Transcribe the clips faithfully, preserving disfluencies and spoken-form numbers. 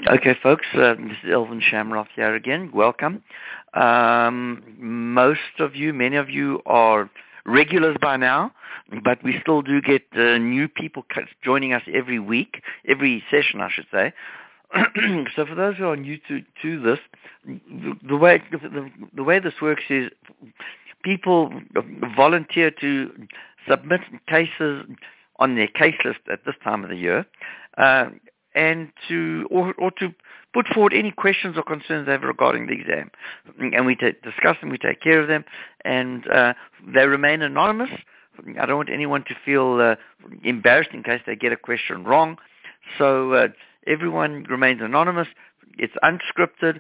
Okay, folks, uh, this is Elvin Shamroth here again. Welcome. Um, most of you, many of you are regulars by now, but we still do get uh, new people joining us every week, every session, I should say. So for those who are new to, to this, the, the way the, the way this works is people volunteer to submit cases on their case list at this time of the year, uh, and to or, or to put forward any questions or concerns they have regarding the exam, and we t- discuss them, we take care of them, and uh, they remain anonymous. I don't want anyone to feel uh, embarrassed in case they get a question wrong. So uh, everyone remains anonymous. It's unscripted.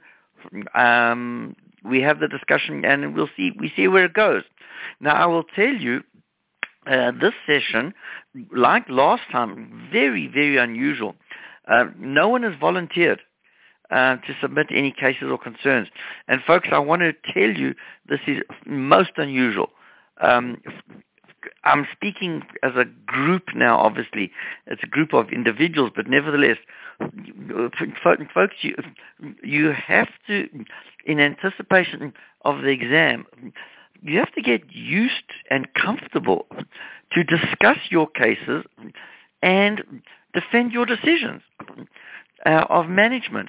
Um, we have the discussion, and we'll see. We see where it goes. Now, I will tell you, uh, this session, like last time, very, very unusual. Uh, no one has volunteered uh, to submit any cases or concerns. And folks, I want to tell you, this is most unusual. Um, I'm speaking as a group now, obviously. It's a group of individuals, but nevertheless, folks, you, you have to, in anticipation of the exam, you have to get used and comfortable to discuss your cases and defend your decisions uh, of management.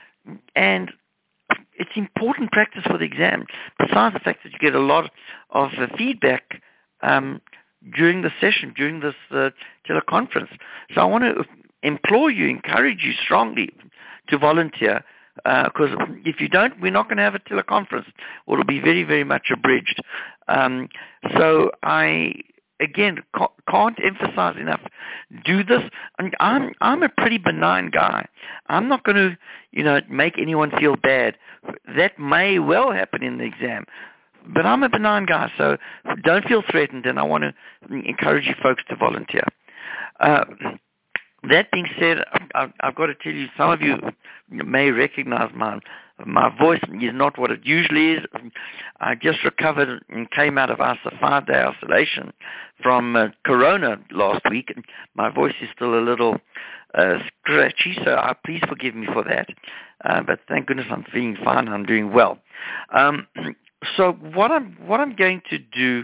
And it's important practice for the exam, besides the fact that you get a lot of uh, feedback um, during the session, during this uh, teleconference. So I want to implore you, encourage you strongly to volunteer, because uh, if you don't, we're not going to have a teleconference, or it'll be very, very much abridged. Um, so I... Again, can't emphasize enough. Do this. I mean, I'm I'm a pretty benign guy. I'm not going to, you know, make anyone feel bad. That may well happen in the exam, but I'm a benign guy, so don't feel threatened. And I want to encourage you folks to volunteer. Uh, that being said, I've, I've got to tell you, some of you may recognize my my voice is not what it usually is. I just recovered and came out of our five-day isolation from uh, Corona last week, and my voice is still a little uh, scratchy, so uh, please forgive me for that. Uh, but thank goodness I'm feeling fine. I'm doing well. Um, so what I'm what I'm going to do,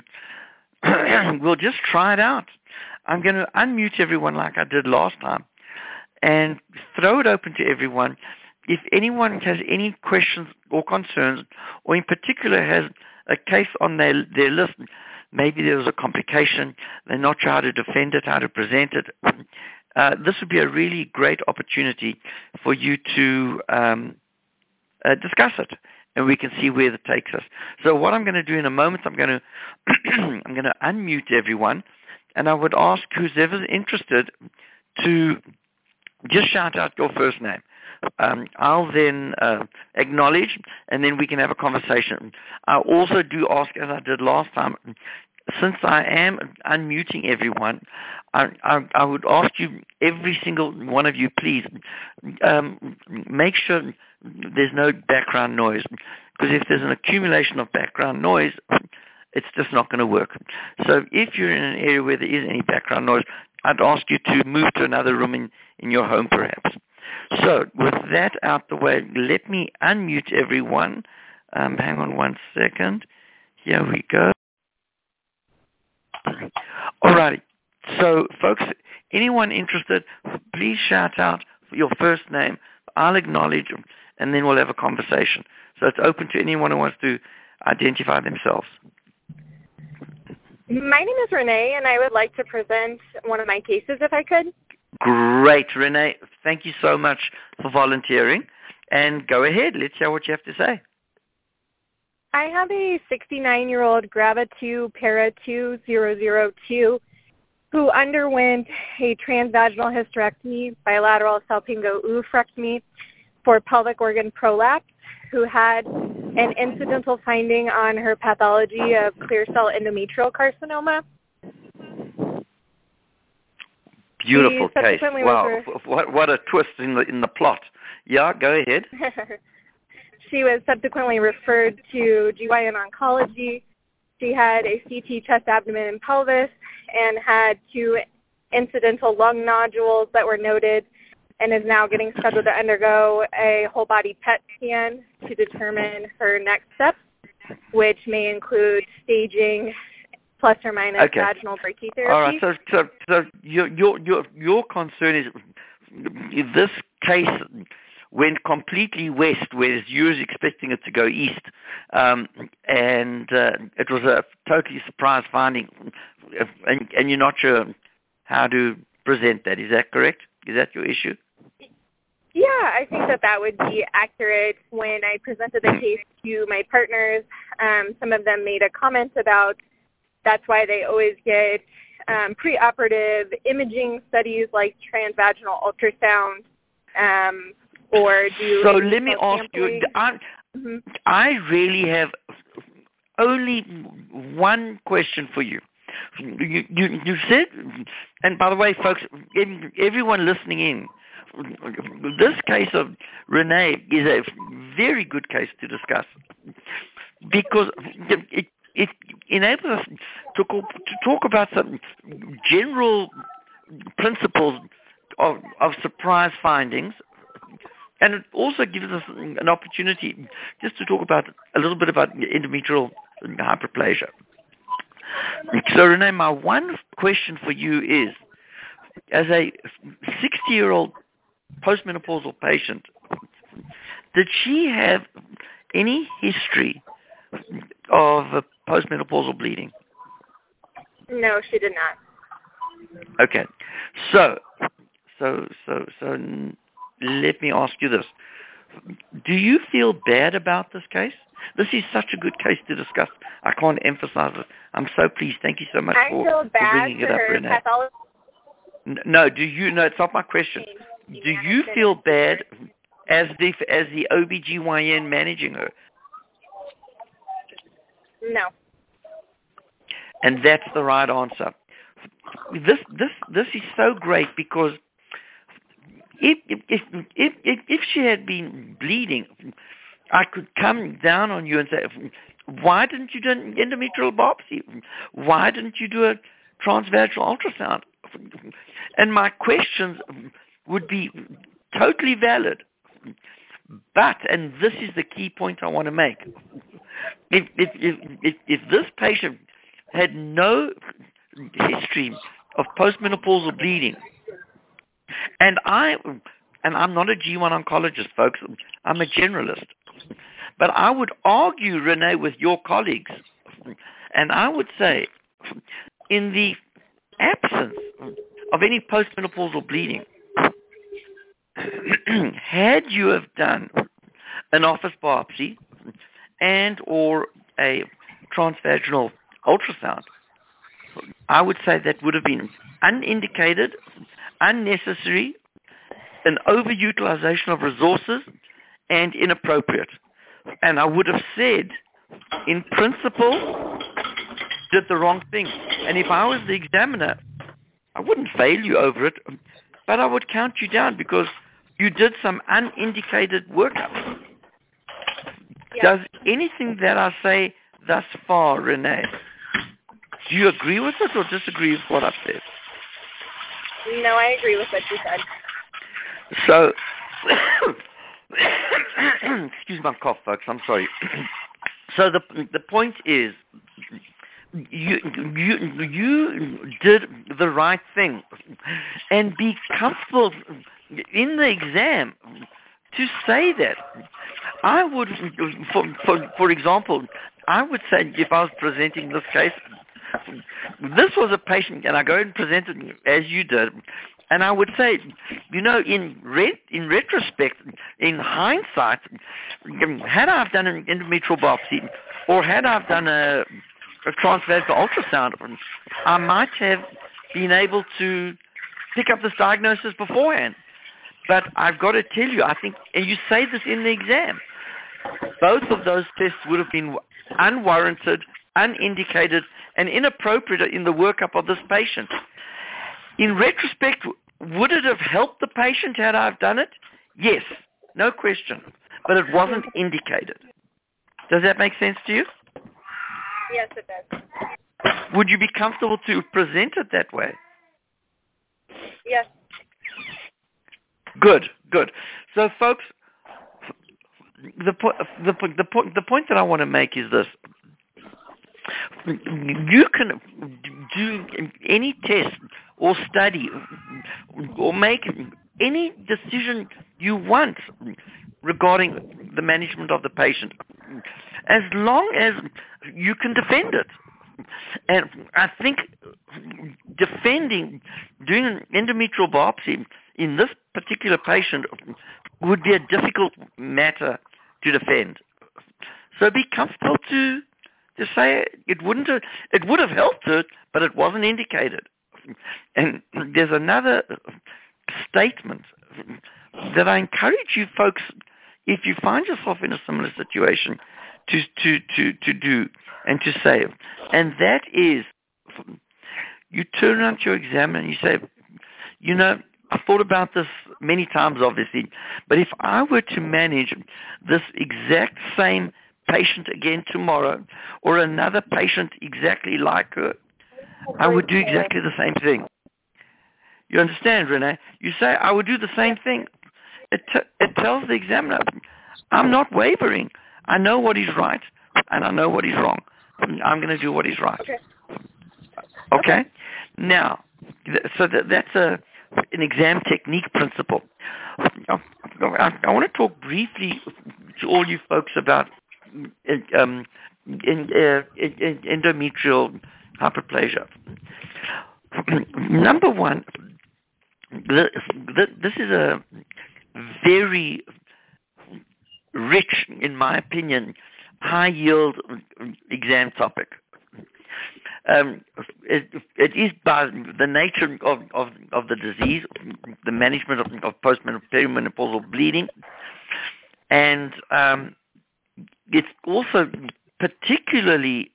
we'll just try it out. I'm going to unmute everyone like I did last time and throw it open to everyone. If anyone has any questions or concerns, or in particular has a case on their, their list, maybe there was a complication, they're not sure how to defend it, how to present it, uh, this would be a really great opportunity for you to um, uh, discuss it, and we can see where it takes us. So what I'm going to do in a moment, I'm going to I'm going to unmute everyone, and I would ask who's ever interested to just shout out your first name. Um, I'll then uh, acknowledge, and then we can have a conversation. I also do ask, as I did last time, since I am unmuting everyone, I, I, I would ask you, every single one of you, please, um, make sure there's no background noise, because if there's an accumulation of background noise, it's just not going to work. So if you're in an area where there is any background noise, I'd ask you to move to another room in, in your home, perhaps. So with that out the way, let me unmute everyone. Um, hang on one second. Here we go. All righty. So, folks, anyone interested, please shout out your first name. I'll acknowledge them, and then we'll have a conversation. So it's open to anyone who wants to identify themselves. My name is Renee, and I would like to present one of my cases, if I could. Great, Renee. Thank you so much for volunteering. And go ahead. Let's hear what you have to say. I have a sixty-nine-year-old Grava two Para two zero zero two who underwent a transvaginal hysterectomy, bilateral salpingo-oophorectomy for pelvic organ prolapse, who had an incidental finding on her pathology of clear cell endometrial carcinoma. Beautiful case. Wow. What, what a twist in the in the plot. Yeah, go ahead. She was subsequently referred to G Y N Oncology. She had a C T chest, abdomen, and pelvis, and had two incidental lung nodules that were noted and is now getting scheduled to undergo a whole body P E T scan to determine her next steps, which may include staging plus or minus okay. vaginal brachytherapy. All right. So, so, so your your your your concern is this case went completely west, whereas you was expecting it to go east, um, and uh, it was a totally surprise finding, and, and you're not sure how to present that. Is that correct? Is that your issue? Yeah, I think that that would be accurate. When I presented the case to my partners, um, some of them made a comment about that's why they always get um, preoperative imaging studies like transvaginal ultrasound, um, or do. So let me ask you. I, mm-hmm. I really have only one question for you. You, you, you said, and by the way, folks, everyone listening in, this case of Renee is a very good case to discuss because it, it enables us to, to talk about some general principles of, of surprise findings, and it also gives us an opportunity just to talk about a little bit about endometrial hyperplasia. So, Renee, my one question for you is, as a sixty-year-old postmenopausal patient, did she have any history of postmenopausal bleeding? No, she did not. Okay. So, so, so, so, let me ask you this. Do you feel bad about this case? This is such a good case to discuss. I can't emphasize it. I'm so pleased. Thank you so much I for, feel bad for bringing it up, her Renee. Pathology. No, do you? No, it's not my question. Do you feel bad as the as the O B G Y N managing her? No. And that's the right answer. This this this is so great because if if if if, if, if she had been bleeding, I could come down on you and say, why didn't you do an endometrial biopsy? Why didn't you do a transvaginal ultrasound? And my questions would be totally valid. But, and this is the key point I want to make, if, if, if, if, if this patient had no history of postmenopausal bleeding, and I, and I'm not a G one oncologist, folks, I'm a generalist, but I would argue, Renee, with your colleagues, and I would say, in the absence of any postmenopausal bleeding, had you have done an office biopsy and or a transvaginal ultrasound, I would say that would have been unindicated, unnecessary, an overutilization of resources, and inappropriate. And I would have said, in principle, did the wrong thing. And if I was the examiner, I wouldn't fail you over it, but I would count you down because you did some unindicated workup. Yeah. Does anything that I say thus far, Renee, do you agree with it or disagree with what I've said? No, I agree with what you said. So, excuse my cough, folks. I'm sorry. So the the point is, you you you did the right thing, and be comfortable in the exam to say that. I would, for for for example, I would say if I was presenting this case, this was a patient, and I go and present it as you did. And I would say, you know, in re- in retrospect, in hindsight, had I done an endometrial biopsy or had I done a, a transvaginal ultrasound, I might have been able to pick up this diagnosis beforehand. But I've got to tell you, I think, and you say this in the exam, both of those tests would have been unwarranted, unindicated, and inappropriate in the workup of this patient. In retrospect, would it have helped the patient had I done it? Yes, no question. But it wasn't indicated. Does that make sense to you? Yes, it does. Would you be comfortable to present it that way? Yes. Good, good. So, folks, the, po- the, po- the, po- the point that I want to make is this. You can do any test or study or make any decision you want regarding the management of the patient, as long as you can defend it. And I think defending, doing an endometrial biopsy in this particular patient would be a difficult matter to defend. So be comfortable to to say it wouldn't have, it would have helped it, but it wasn't indicated. And there's another statement that I encourage you folks, if you find yourself in a similar situation, to to to, to do and to say, and that is, you turn around to your examiner and you say, you know, I've thought about this many times, obviously, but if I were to manage this exact same patient again tomorrow, or another patient exactly like her, I would do exactly the same thing. You understand, Renee? You say, I would do the same thing. It, t- it tells the examiner, I'm not wavering. I know what is right, and I know what is wrong. I'm going to do what is right. Okay? okay? Now, th- so that, that's a, an exam technique principle. I, I, I want to talk briefly to all you folks about Um, in, uh, in, endometrial hyperplasia. Number one, the, the, this is a very rich, in my opinion, high-yield exam topic. Um, it, it is by the nature of, of, of the disease, the management of, of postmenopausal bleeding, and um, it's also particularly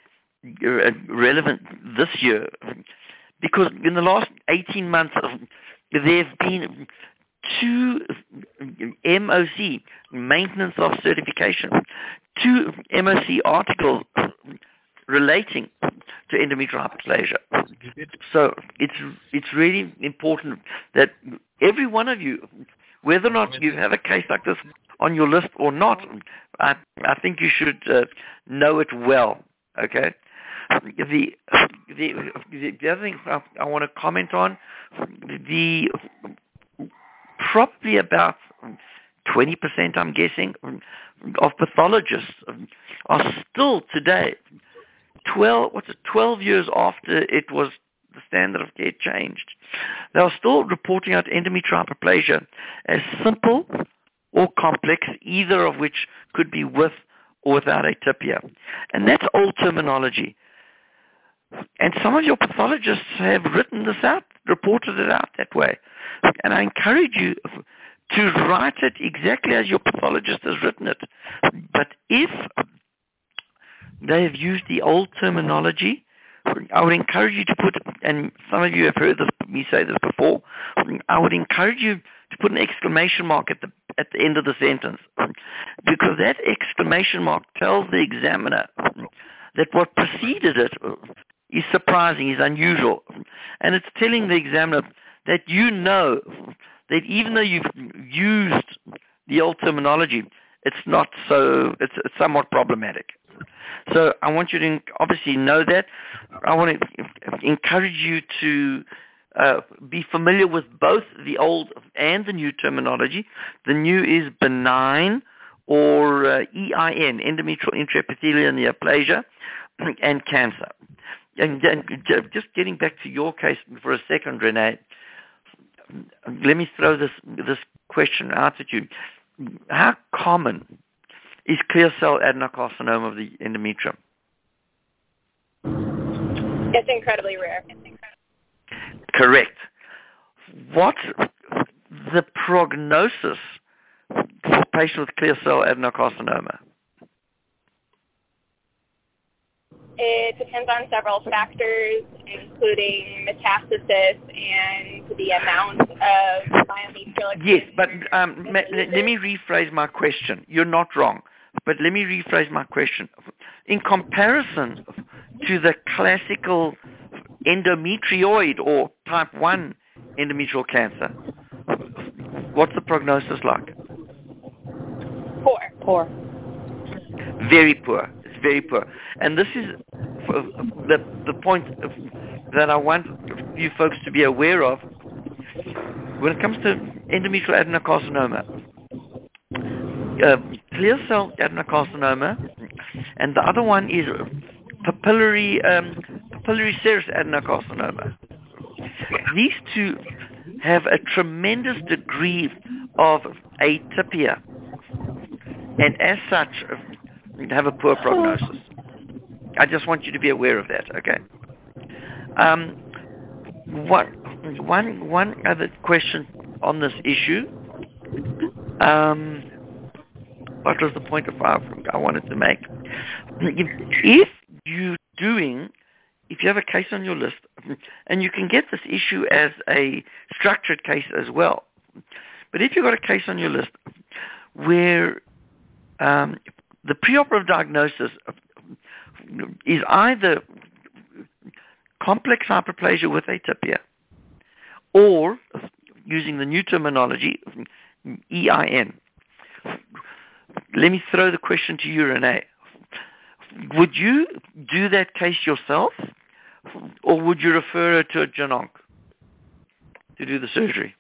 relevant this year because in the last eighteen months there have been two M O C, maintenance of certification, two M O C articles relating to endometrial hyperplasia. So it's it's really important that every one of you, whether or not you have a case like this on your list or not, I, I think you should uh, know it well, okay? The, the, the other thing I, I want to comment on, the probably about twenty percent, I'm guessing, of pathologists are still today, twelve, what's it, twelve years after it was the standard of care changed, they are still reporting out endometrial hyperplasia as simple or complex, either of which could be with or without atypia. And that's old terminology. And some of your pathologists have written this out, reported it out that way. And I encourage you to write it exactly as your pathologist has written it. But if they have used the old terminology, I would encourage you to put, and some of you have heard this, me say this before, I would encourage you to put an exclamation mark at the at the end of the sentence, because that exclamation mark tells the examiner that what preceded it is surprising, is unusual, and it's telling the examiner that you know that even though you've used the old terminology, it's not so, it's, it's somewhat problematic. So I want you to obviously know that. I want to encourage you to uh, be familiar with both the old and the new terminology. The new is benign, or uh, E I N, endometrial intraepithelial neoplasia, and cancer. And, and just getting back to your case for a second, Renee, let me throw this this question out at you. How common is clear cell adenocarcinoma of the endometrium? It's incredibly rare. Correct. What's the prognosis for a patient with clear cell adenocarcinoma? It depends on several factors, including metastasis and the amount of biometrial. Yes, but um, ma- let me rephrase my question. You're not wrong, but let me rephrase my question. In comparison to the classical endometrioid or type one endometrial cancer, what's the prognosis like? Poor. Poor. Very poor. It's very poor. And this is the, the point that I want you folks to be aware of when it comes to endometrial adenocarcinoma. Uh, clear cell adenocarcinoma, and the other one is papillary, um, papillary serous adenocarcinoma. These two have a tremendous degree of atypia, and as such, have a poor prognosis. I just want you to be aware of that, okay? Um, one, one, one other question on this issue. Um, what was the point of I wanted to make? If you're doing, if you have a case on your list, and you can get this issue as a structured case as well, but if you've got a case on your list where um, the preoperative diagnosis is either complex hyperplasia with atypia or, using the new terminology, E I N. Let me throw the question to you, Renee. Would you do that case yourself, or would you refer her to a gyn-onc to do the surgery?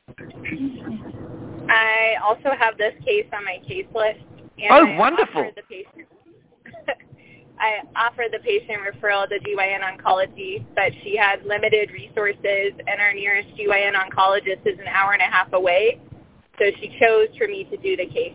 I also have this case on my case list. And oh, I wonderful. Offer the patient, I offer the patient referral to G Y N Oncology, but she had limited resources, and our nearest G Y N oncologist is an hour and a half away, so she chose for me to do the case.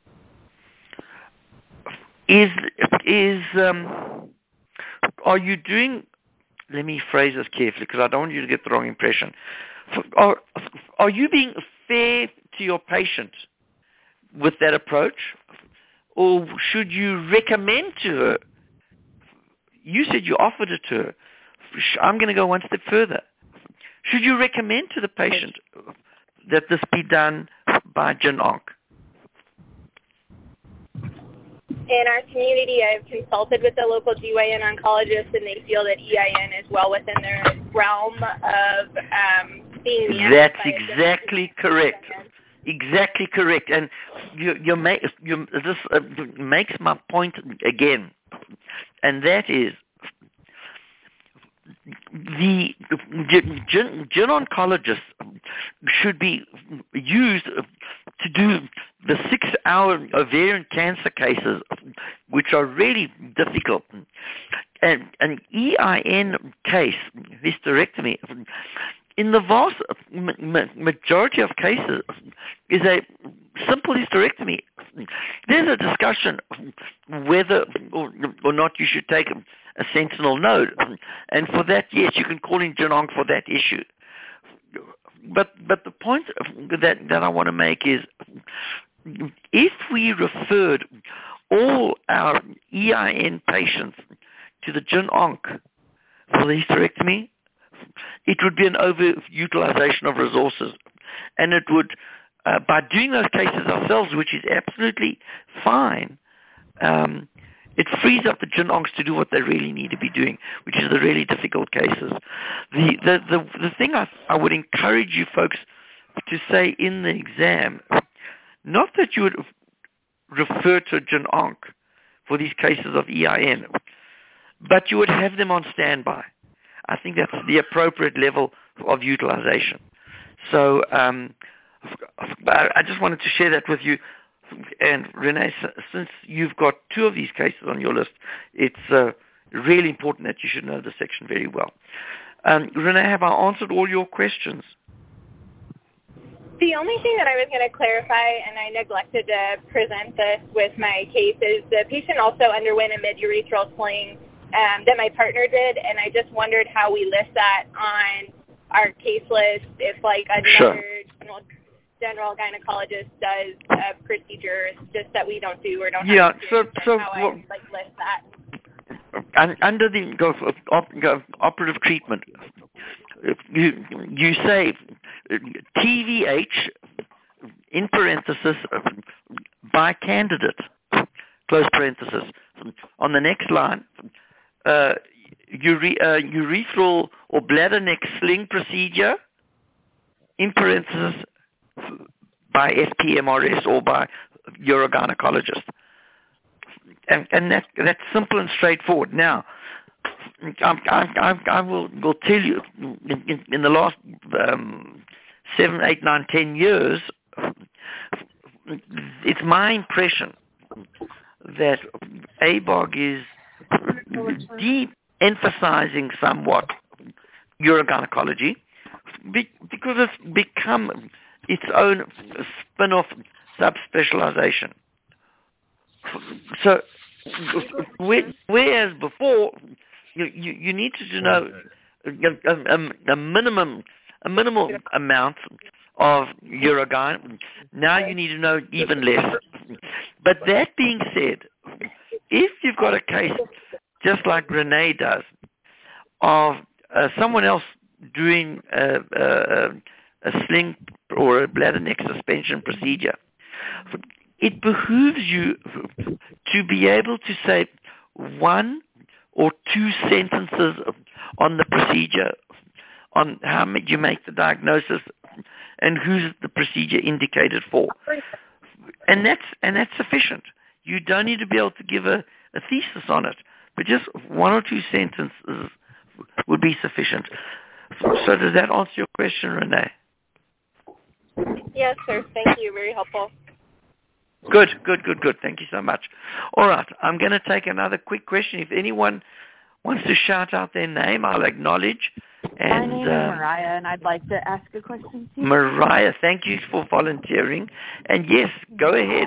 Is, is um, are you doing, let me phrase this carefully because I don't want you to get the wrong impression. Are, are you being fair to your patient with that approach, or should you recommend to her? You said you offered it to her. I'm going to go one step further. Should you recommend to the patient that this be done by gyn-onc? In our community, I've consulted with the local G Y N oncologist, and they feel that E I N is well within their realm of um, being the That's exactly correct. Exactly correct. And you, you make, you, this uh, makes my point again, and that is the gyn, gyn oncologists should be used to do the six-hour ovarian cancer cases, which are really difficult. And an E I N case, hysterectomy, in the vast majority of cases, is a simple hysterectomy. There's a discussion whether or, or not you should take a sentinel node, and for that, yes, you can call in gyn-onc for that issue. But but the point that that I want to make is, if we referred all our E I N patients to the gyn-onc for the hysterectomy, it would be an overutilization of resources. And it would, uh, by doing those cases ourselves, which is absolutely fine, um, it frees up the gyn-oncs to do what they really need to be doing, which is the really difficult cases. The the the, the thing I, I would encourage you folks to say in the exam, not that you would refer to a gyn-onc for these cases of E I N, but you would have them on standby. I think that's the appropriate level of utilization. So um, I just wanted to share that with you. And Renee, since you've got two of these cases on your list, it's uh, really important that you should know the section very well. Um, Renee, have I answered all your questions? The only thing that I was going to clarify, and I neglected to present this with my case, is the patient also underwent a mid-urethral sling um, that my partner did, and I just wondered how we list that on our case list if, like, another sure. general, general gynecologist does a procedure, just that we don't do or don't yeah, have so, so how well, I, like, list that. Under the go, op, go, operative treatment, you you say T V H in parenthesis by candidate, close parenthesis. On the next line, uh, ure, uh, urethral or bladder neck sling procedure in parenthesis by S P M R S or by urogynecologist. And, and that, that's simple and straightforward. Now, I, I, I will, will tell you, in, in the last um, seven, eight, nine, ten years, it's my impression that A B O G is de-emphasizing somewhat urogynecology because it's become its own spin-off subspecialization. So, whereas before, you, you, you need to know a, a, a minimum a minimal amount of urogyne. Now you need to know even less. But that being said, if you've got a case just like Renee does of uh, someone else doing a, a, a sling or a bladder neck suspension procedure, it behooves you to be able to say one or two sentences on the procedure, on how you make the diagnosis, and who's the procedure indicated for. And that's and that's sufficient. You don't need to be able to give a, a thesis on it, but just one or two sentences would be sufficient. So does that answer your question, Renee? Yes, sir. Thank you. Very helpful. Good, good, good, good. Thank you so much. All right, I'm going to take another quick question. If anyone wants to shout out their name, I'll acknowledge. And, My name uh, is Mariah, and I'd like to ask a question to you. Mariah, thank you for volunteering. And yes, go ahead.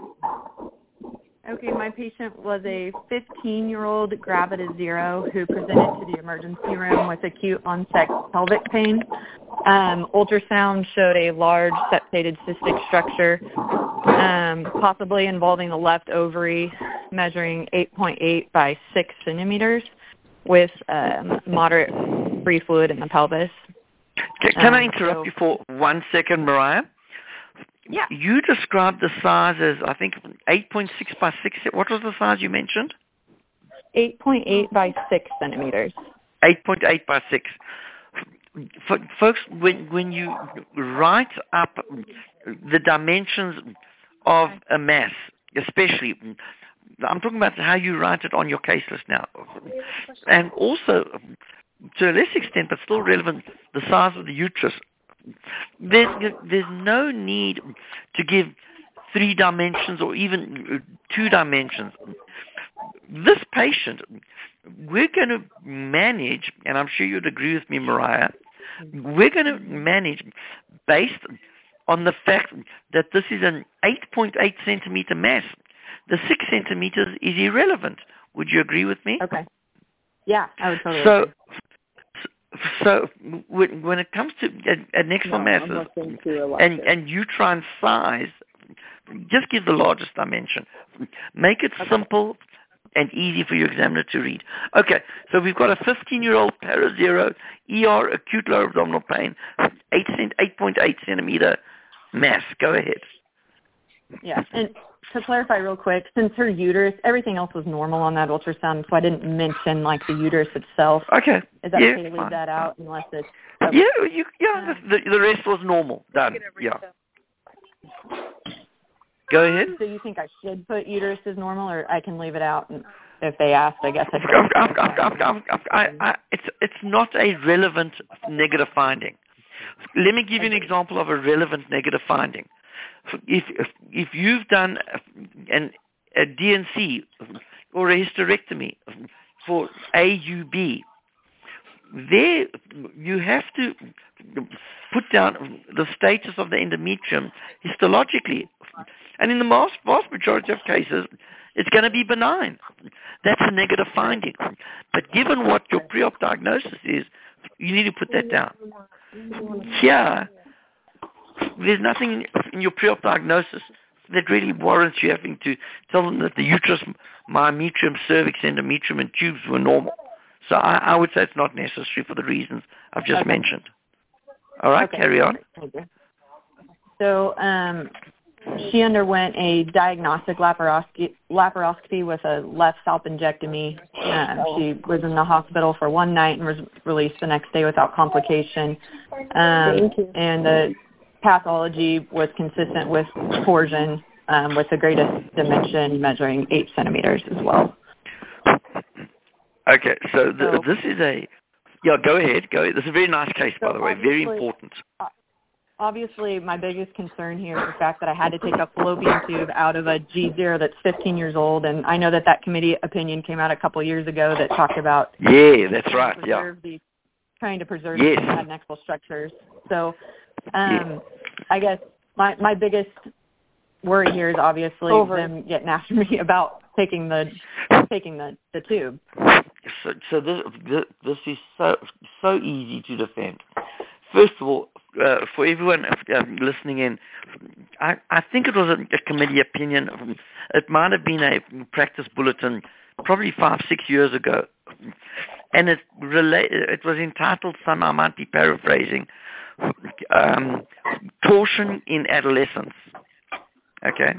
Okay, my patient was a fifteen-year-old gravida zero who presented to the emergency room with acute onset pelvic pain. Um, ultrasound showed a large septated cystic structure, um, possibly involving the left ovary, measuring eight point eight by six centimeters, with um, moderate free fluid in the pelvis. Can, can um, I interrupt so, you for one second, Mariah? Yeah. You described the size as, I think, eight point six by six. What was the size you mentioned? eight point eight by six centimeters. eight point eight by six. For, folks, when, when you write up the dimensions of a mass, especially, I'm talking about how you write it on your case list now. And also, to a less extent, but still relevant, the size of the uterus. There's, there's no need to give three dimensions or even two dimensions. This patient, we're going to manage, and I'm sure you'd agree with me, Mariah, we're going to manage based on the fact that this is an eight point eight centimeter mass. The six centimeters is irrelevant. Would you agree with me? Okay. Yeah, I would totally so, agree. So when it comes to adnexal no, masses and, and uterine size, just give the largest dimension. Make it okay. simple and easy for your examiner to read. Okay, so we've got a fifteen-year-old para zero, E R, acute lower abdominal pain, eight point eight centimeter mass. Go ahead. Yeah, and to clarify real quick, since her uterus, everything else was normal on that ultrasound, so I didn't mention, like, the uterus itself. Okay. Is that yeah, okay to leave fine. that out unless it's... Okay. Yeah, you, yeah um, the, the rest was normal. Done. Yeah. Go ahead. So you think I should put uterus as normal, or I can leave it out? And if they ask, I guess I should. It's, it's not a relevant negative finding. Let me give you an example of a relevant negative finding. If, if if you've done an, a D N C or a hysterectomy for A U B, there you have to put down the status of the endometrium histologically. And in the vast, vast majority of cases, it's going to be benign. That's a negative finding. But given what your pre-op diagnosis is, you need to put that down. Here, there's nothing in your pre-op diagnosis that really warrants you having to tell them that the uterus, myometrium, cervix, endometrium, and tubes were normal. So I, I would say it's not necessary for the reasons I've just okay. mentioned. All right, okay. carry on. Thank you. So um, she underwent a diagnostic laparoscopy, laparoscopy with a left salpingectomy. Um, she was in the hospital for one night and was released the next day without complication. Um, and the pathology was consistent with torsion, um, with the greatest dimension measuring eight centimeters as well. Okay, so, the, so this is a, yeah, go ahead, go ahead. This is a very nice case, so by the way, very important. Obviously, my biggest concern here is the fact that I had to take a fallopian tube out of a G zero that's fifteen years old, and I know that that committee opinion came out a couple of years ago that talked about yeah, that's right, yeah, the, trying to preserve yes. these adnexal structures. So, um, yeah. I guess my my biggest worry here is obviously Over. them getting after me about taking the taking the, the tube. So, so this, this is so so easy to defend. First of all, uh, for everyone uh, listening in, I, I think it was a, a committee opinion. It might have been a practice bulletin probably five, six years ago. And it, rela- it was entitled, some I might be paraphrasing, um, Torsion in Adolescence. Okay?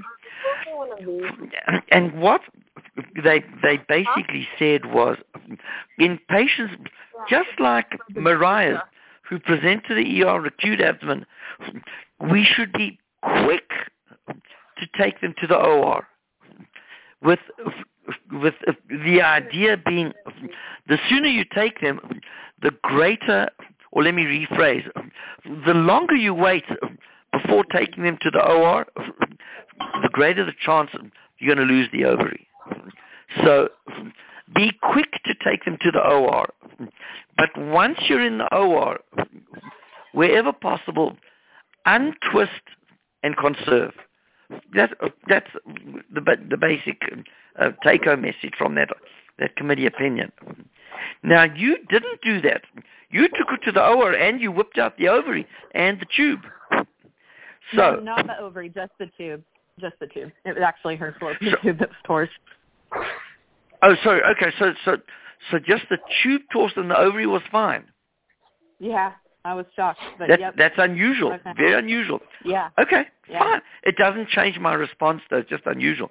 And what they they basically said was, in patients just like Mariah's, who present to the E R with acute abdomen, we should be quick to take them to the O R. With with the idea being, the sooner you take them, the greater, or let me rephrase, the longer you wait before taking them to the O R, the greater the chance you're going to lose the ovary. So be quick to take them to the O R. But once you're in the O R, wherever possible, untwist and conserve. That's, that's the, the basic uh, take-home message from that, that committee opinion. Now, you didn't do that. You took it to the O R and you whipped out the ovary and the tube. So, no, not the ovary, just the tube. Just the tube. It was actually her fallopian so, tube that was torched. Oh, sorry. Okay, so so so just the tube torched and the ovary was fine. Yeah, I was shocked. But that's, yep. that's unusual. Okay. Very unusual. Yeah. Okay, yeah. fine. It doesn't change my response, though. It's just unusual.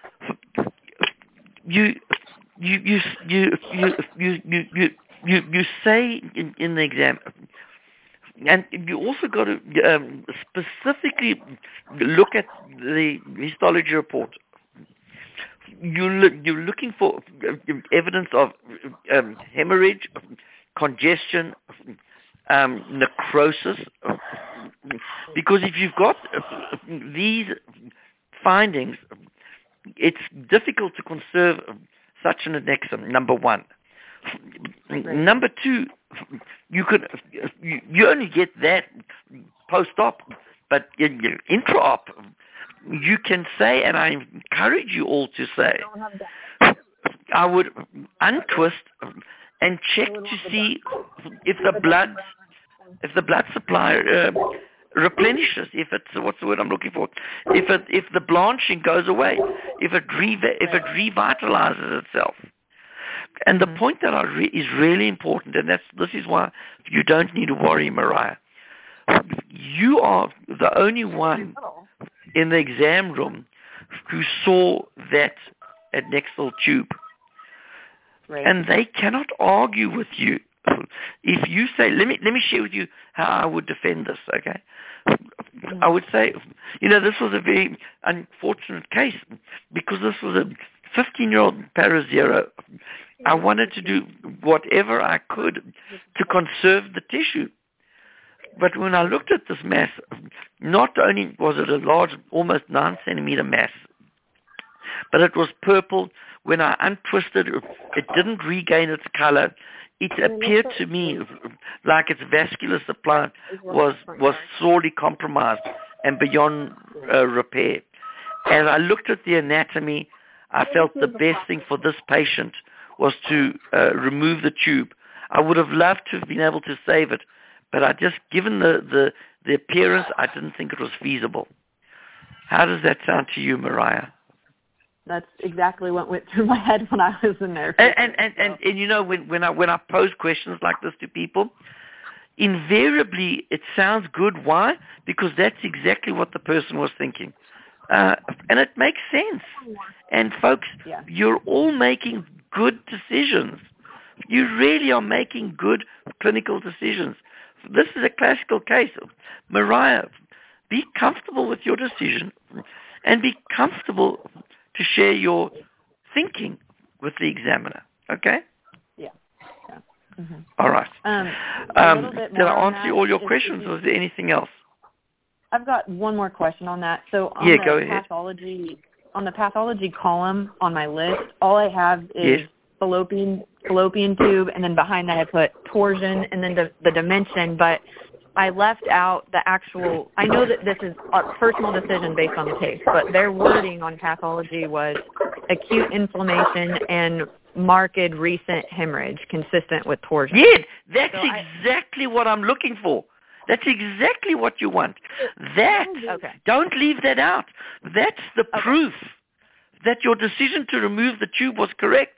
You you you you you you you you, you, you say in, in the exam. And you also got to um, specifically look at the histology report. You look, you're looking for evidence of um, hemorrhage, congestion, um, necrosis. Because if you've got these findings, it's difficult to conserve such an adnexum, number one. Right. Number two, you could you, you only get that post-op, but in your intra-op, you can say, and I encourage you all to say, I would untwist and check to see if the blood, if the blood supply uh, replenishes, if it's, what's the word I'm looking for, if it, if the blanching goes away, if it re, if it revitalizes itself. And the point that I re- is really important, and that's this is why you don't need to worry, Mariah. You are the only one in the exam room who saw that adnexal tube. Right. And they cannot argue with you. If you say, let me let me share with you how I would defend this, okay? Mm-hmm. I would say, you know, this was a very unfortunate case because this was a fifteen-year-old para zero. I wanted to do whatever I could to conserve the tissue. But when I looked at this mass, not only was it a large, almost nine centimeter mass, but it was purple. When I untwisted it, it didn't regain its color. It appeared to me like its vascular supply was, was sorely compromised and beyond uh, repair. As I looked at the anatomy, I felt the best thing for this patient was to uh, remove the tube. I would have loved to have been able to save it, but I just, given the, the, the appearance, I didn't think it was feasible. How does that sound to you, Mariah? That's exactly what went through my head when I was in there. And and, and, and, and you know, when, when I when I pose questions like this to people, invariably it sounds good. Why? Because that's exactly what the person was thinking. Uh, and it makes sense. And folks, yeah. You're all making good decisions. You really are making good clinical decisions. This is a classical case. Mariah, be comfortable with your decision and be comfortable to share your thinking with the examiner. Okay? Yeah. yeah. Mm-hmm. All right. Um, um, did I on answer that, all your is, questions, is, or is there anything else? I've got one more question on that. So on yeah, the go ahead. pathology, on the pathology column on my list, all I have is yes. fallopian fallopian tube, and then behind that I put torsion and then the, the dimension, but I left out the actual, I know that this is a personal decision based on the case, but their wording on pathology was acute inflammation and marked recent hemorrhage consistent with torsion. Yeah, that's so exactly I, what I'm looking for. That's exactly what you want. That, okay. Don't leave that out. That's the okay. proof that your decision to remove the tube was correct.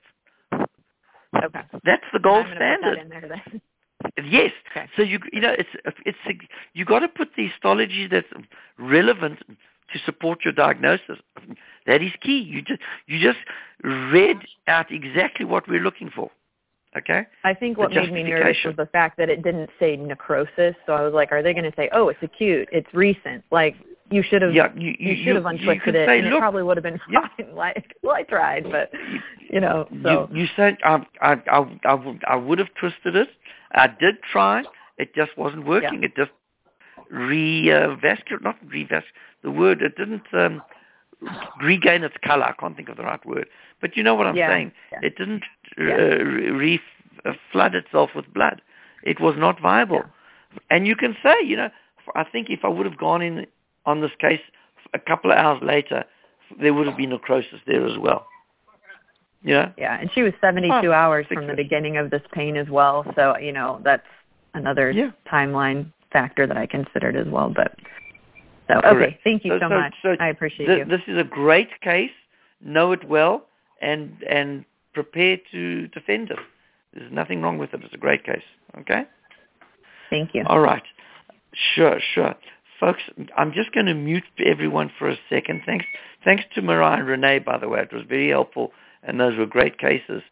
Okay. That's the gold I'm standard. Put that in there then. Yes. Okay. So you you know it's it's you got to put the histology that's relevant to support your diagnosis. That is key. You just you just read out exactly what we're looking for. Okay. I think what made me nervous was the fact that it didn't say necrosis. So I was like, are they going to say, oh, it's acute, it's recent? Like you should have, yeah, you, you, you should have you, untwisted you it, say, and look, it probably would have been yeah. fine. Like, well, I tried, but you know, so you, you said I, I I I would I would have twisted it. I did try. It just wasn't working. Yeah. It just revascular, not revascular. The word it didn't. Um, regain its color. I can't think of the right word. But you know what I'm yeah. saying. Yeah. It didn't uh, yeah. re- uh, flood itself with blood. It was not viable. Yeah. And you can say, you know, I think if I would have gone in on this case a couple of hours later, there would have been necrosis there as well. Yeah. Yeah, and she was seventy-two oh, hours from the beginning of this pain as well. So, you know, that's another yeah. timeline factor that I considered as well. But So, okay, Correct. thank you so, so, so much. So I appreciate th- you. This is a great case. Know it well and and prepare to defend it. There's nothing wrong with it. It's a great case. Okay? Thank you. All right. Sure, sure. Folks, I'm just going to mute everyone for a second. Thanks thanks to Mariah and Renee, by the way. It was very helpful, and those were great cases.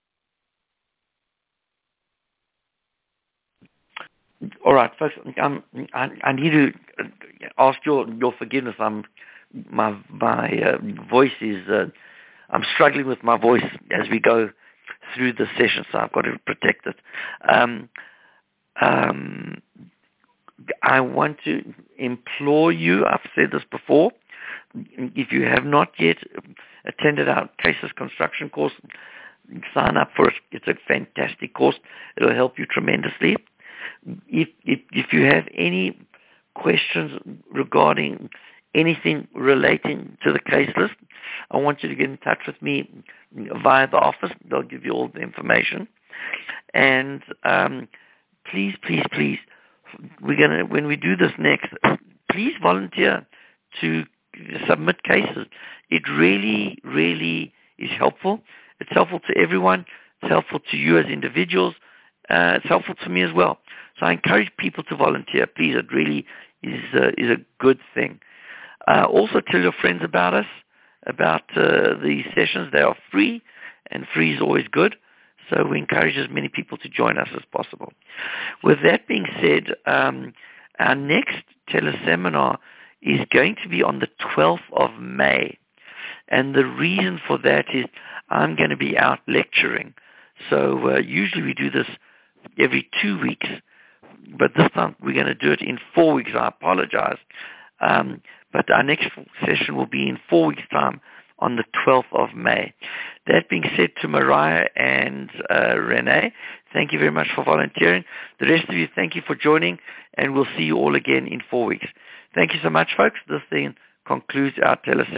All right, folks, um, I, I need to ask your, your forgiveness. I'm, my my uh, voice is, uh, I'm struggling with my voice as we go through the session, so I've got to protect it. Um, um, I want to implore you, I've said this before, if you have not yet attended our Cases Construction course, sign up for it. It's a fantastic course. It'll help you tremendously. If, if if you have any questions regarding anything relating to the case list, I want you to get in touch with me via the office. They'll give you all the information. And um, please, please, please, we're gonna when we do this next, please volunteer to submit cases. It really, really is helpful. It's helpful to everyone. It's helpful to you as individuals. Uh, it's helpful to me as well. So I encourage people to volunteer. Please, it really is uh, is a good thing. Uh, also, tell your friends about us, about uh, the sessions. They are free, and free is always good. So we encourage as many people to join us as possible. With that being said, um, our next teleseminar is going to be on the twelfth of May. And the reason for that is I'm going to be out lecturing. So uh, usually we do this every two weeks. But this time we're going to do it in four weeks. I apologize. Um, but our next session will be in four weeks' time on the twelfth of May. That being said, to Mariah and uh, Renee, thank you very much for volunteering. The rest of you, thank you for joining, and we'll see you all again in four weeks. Thank you so much, folks. This thing concludes our teleseminar.